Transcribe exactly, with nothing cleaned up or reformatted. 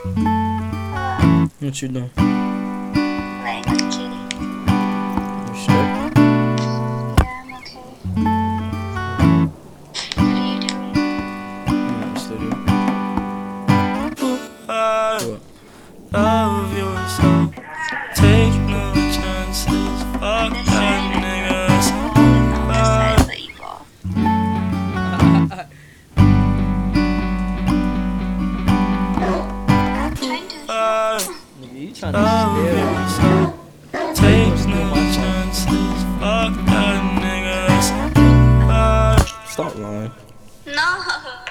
Hello. What you doing? Playing with the kitty. You sure? Yeah, I'm okay. What are you doing? I'm in the studio. What? Love you so. Take no chances. Fuck This that side, niggas. on this side of the eagle. I'm trying to heal. Nigga, you trying to Love scare me. you so. Take no chances. Fuck that niggas. Stop lying. No.